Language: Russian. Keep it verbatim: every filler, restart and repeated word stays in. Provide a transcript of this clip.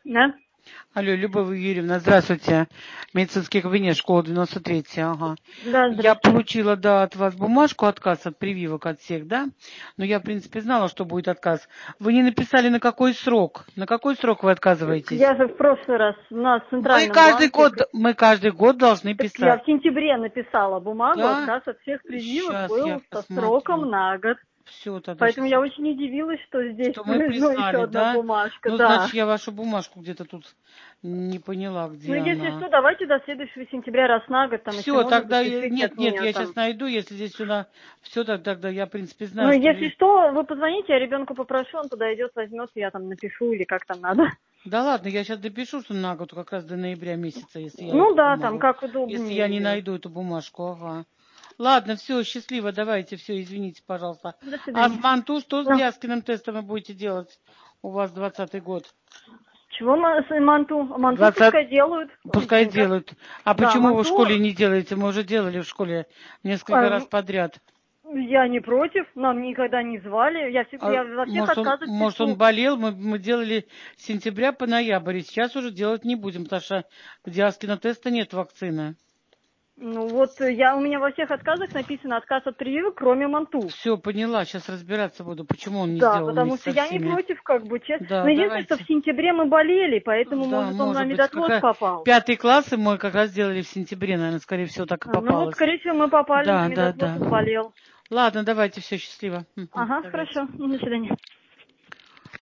Да? Алло, Любовь Юрьевна, здравствуйте. Медицинский кабинет, школа девяносто три, ага. Да, Я здравствуйте. получила, да, от вас бумажку, отказ от прививок от всех, да? Но я, в принципе, знала, что будет отказ. Вы не написали, на какой срок? На какой срок вы отказываетесь? Я же в прошлый раз на Мы центральном каждый банке, год, мы каждый год должны так я писать. в сентябре написала бумагу, Да? отказ от всех прививок Сейчас я был со посмотрю. сроком на год. Все, тогда Поэтому сейчас. я очень удивилась, что здесь Что мы ну, еще прислали, одна да? бумажка, Ну, да. значит, я вашу бумажку где-то тут не поняла, Ну, где если она. что, давайте до следующего сентября, раз на год, там, если Все, можно, тогда я- подпишите нет, от нет, меня я там. сейчас найду, если здесь сюда все, тогда я, в принципе, Ну, знаю, что если вы. что, вы позвоните, я ребенку попрошу, он подойдет, возьмет, я там напишу или как там надо. Да ладно, я сейчас допишу, что на год, как раз до ноября месяца, если я Ну эту да, там бумагу, как если я не удобнее. найду эту бумажку, ага. Ладно, все, счастливо, давайте, все, извините, пожалуйста. До А с свидания. Манту что с Ну. Диаскиным тестом вы будете делать? У вас двадцатый год. Чего ма- с- манту? Манту двадцать. пускай делают. Пускай М, как- делают. А Да, почему вы в манту, школе не делаете? Мы уже делали в школе несколько раз э, подряд. я не против, нам никогда не звали. Я, всег- А я во всех может, он, отказах может, он пишу. болел, мы, мы делали с сентября по ноябрь, и сейчас уже делать не будем, потому что у Диаскина теста нет вакцины. Ну вот э, я у меня во всех отказах написано отказ от прививок, кроме манту. Все, поняла, сейчас разбираться буду, почему он не Да, сделал потому вместе что со я не всеми. против, как бы, честно. Но Да, единственное, что в давайте. сентябре мы болели, поэтому, Да, может, он на может быть, как медотвоз раз попал. пятый класс, и мы как раз сделали в сентябре, наверное, скорее всего, так и А, Ну вот, попалось. скорее всего, мы попали на Да, да, медотвоз, да. он болел. Ладно, давайте, все, счастливо. Мгм, Ага, давайте. хорошо, до свидания.